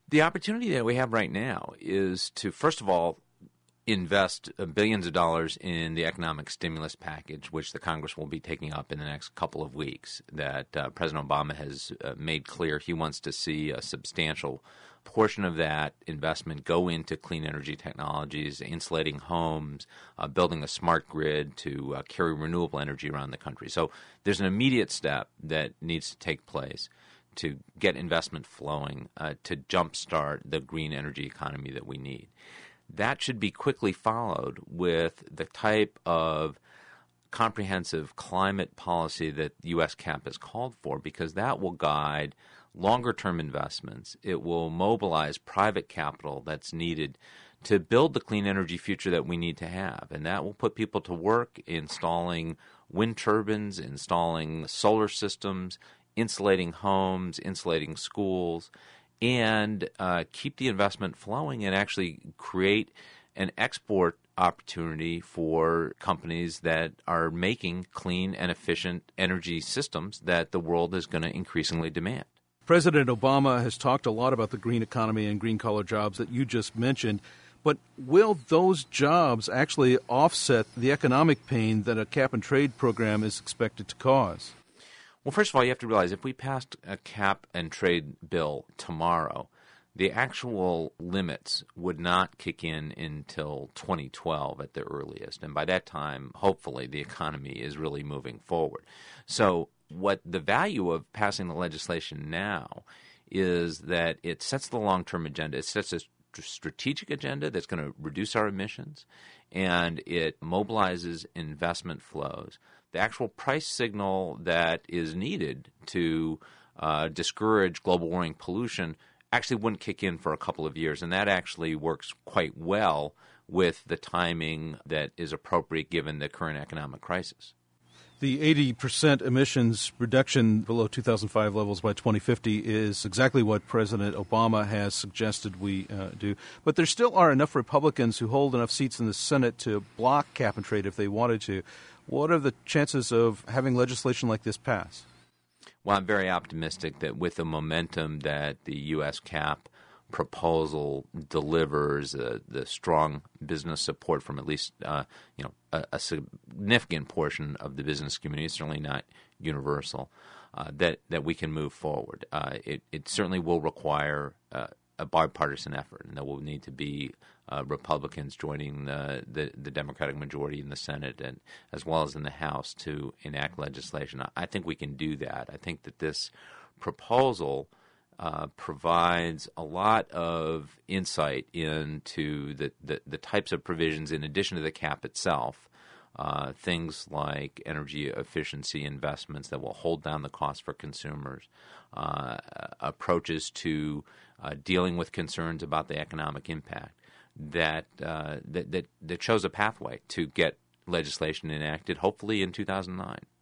The opportunity that we have right now is to, first of all, invest billions of dollars in the economic stimulus package, which the Congress will be taking up in the next couple of weeks, that President Obama has made clear he wants to see a substantial portion of that investment go into clean energy technologies, insulating homes, building a smart grid to carry renewable energy around the country. So there's an immediate step that needs to take place to get investment flowing, to jumpstart the green energy economy that we need. That should be quickly followed with the type of comprehensive climate policy that U.S. CAP has called for, because that will guide longer-term investments. It will mobilize private capital that's needed to build the clean energy future that we need to have, and that will put people to work installing wind turbines, installing solar systems, insulating homes, insulating schools, and keep the investment flowing and actually create an export opportunity for companies that are making clean and efficient energy systems that the world is going to increasingly demand. President Obama has talked a lot about the green economy and green-collar jobs that you just mentioned, but will those jobs actually offset the economic pain that a cap-and-trade program is expected to cause? Well, first of all, you have to realize if we passed a cap-and-trade bill tomorrow, the actual limits would not kick in until 2012 at the earliest. And by that time, hopefully, the economy is really moving forward. So what the value of passing the legislation now is that it sets the long-term agenda. It sets a strategic agenda that's going to reduce our emissions, and it mobilizes investment flows. The actual price signal that is needed to discourage global warming pollution actually wouldn't kick in for a couple of years, and that actually works quite well with the timing that is appropriate given the current economic crisis. The 80% emissions reduction below 2005 levels by 2050 is exactly what President Obama has suggested we do. But there still are enough Republicans who hold enough seats in the Senate to block cap-and-trade if they wanted to. What are the chances of having legislation like this pass? Well, I'm very optimistic that with the momentum that the U.S. cap proposal delivers, the strong business support from at least a significant portion of the business community, certainly not universal, that we can move forward. It certainly will require a bipartisan effort, and there will need to be Republicans joining the Democratic majority in the Senate and as well as in the House to enact legislation. I think we can do that. I think that this proposal provides a lot of insight into the types of provisions in addition to the cap itself, things like energy efficiency investments that will hold down the cost for consumers, approaches to dealing with concerns about the economic impact that shows a pathway to get legislation enacted, hopefully in 2009.